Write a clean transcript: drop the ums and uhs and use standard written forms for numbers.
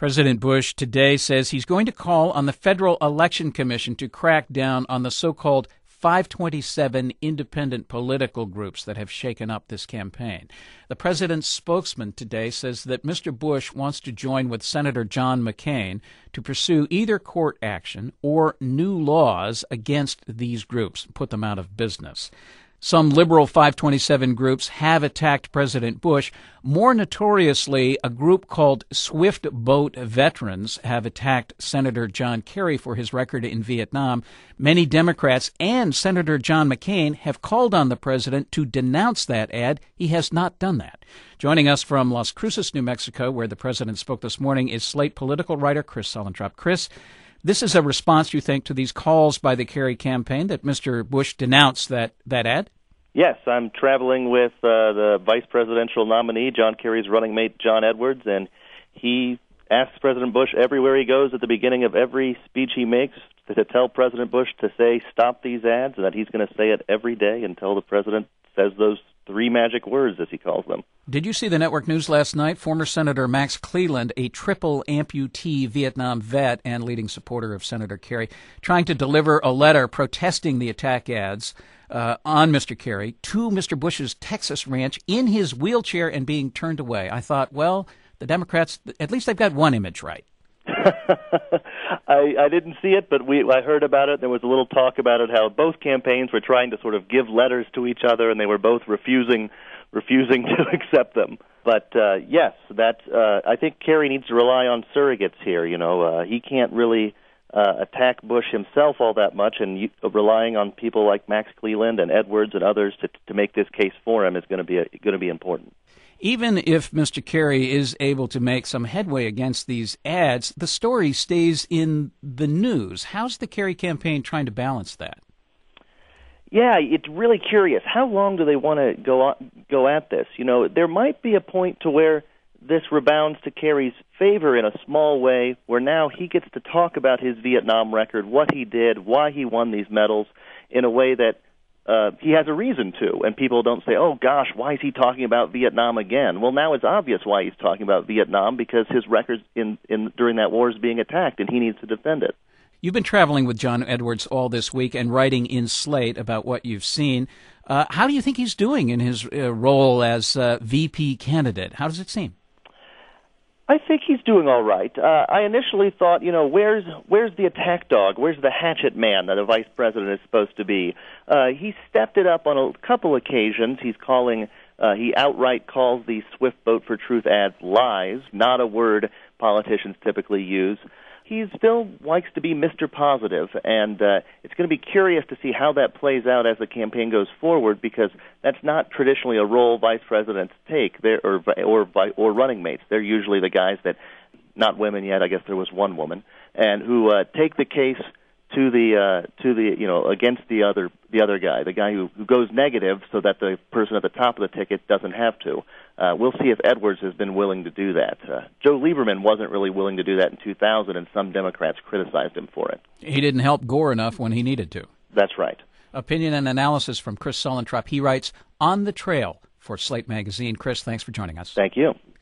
President Bush today says he's going to call on the Federal Election Commission to crack down on the so-called 527 independent political groups that have shaken up this campaign. The president's spokesman today says that Mr. Bush wants to join with Senator John McCain to pursue either court action or new laws against these groups, put them out of business. Some liberal 527 groups have attacked President Bush. More notoriously, a group called Swift Boat Veterans have attacked Senator John Kerry for his record in Vietnam. Many Democrats and Senator John McCain have called on the president to denounce that ad. He has not done that. Joining us from Las Cruces, New Mexico, where the president spoke this morning, is Slate political writer Chris Suellentrop. Chris, this is a response, you think, to these calls by the Kerry campaign that Mr. Bush denounced that ad? Yes, I'm traveling with the vice presidential nominee, John Kerry's running mate, John Edwards, and he asks President Bush everywhere he goes at the beginning of every speech he makes to tell President Bush to say, stop these ads, and that he's going to say it every day until the president says those three magic words, as he calls them. Did you see the network news last night? Former Senator Max Cleland, a triple amputee Vietnam vet and leading supporter of Senator Kerry, trying to deliver a letter protesting the attack ads on Mr. Kerry to Mr. Bush's Texas ranch in his wheelchair and being turned away. I thought, well, the Democrats, at least they've got one image right. I didn't see it, but I heard about it. There was a little talk about it, how both campaigns were trying to sort of give letters to each other, and they were both refusing to accept them. But yes, I think Kerry needs to rely on surrogates here. He can't really attack Bush himself all that much, and relying on people like Max Cleland and Edwards and others to make this case for him is going to be important. Even if Mr. Kerry is able to make some headway against these ads, the story stays in the news. How's the Kerry campaign trying to balance that? Yeah, it's really curious. How long do they want to go at this? There might be a point to where this rebounds to Kerry's favor in a small way, where now he gets to talk about his Vietnam record, what he did, why he won these medals, in a way that he has a reason to, and people don't say, oh gosh, why is he talking about Vietnam again? Well, now it's obvious why he's talking about Vietnam, because his record during that war is being attacked, and he needs to defend it. You've been traveling with John Edwards all this week and writing in Slate about what you've seen. How do you think he's doing in his role as VP candidate? How does it seem? I think he's doing all right. I initially thought, where's the attack dog? Where's the hatchet man that a vice president is supposed to be? He stepped it up on a couple occasions. He outright calls these Swift Boat for Truth ads lies, not a word politicians typically use. He still likes to be Mr. Positive, and it's going to be curious to see how that plays out as the campaign goes forward, because that's not traditionally a role vice presidents take, or running mates. They're usually the guys that, not women yet, I guess there was one woman, and who take the case to the against the other guy, the guy who goes negative, so that the person at the top of the ticket doesn't have to. We'll see if Edwards has been willing to do that. Joe Lieberman wasn't really willing to do that in 2000, and some Democrats criticized him for it. He didn't help Gore enough when he needed to. That's right. Opinion and analysis from Chris Suellentrop. He writes On the Trail for Slate Magazine. Chris, thanks for joining us. Thank you.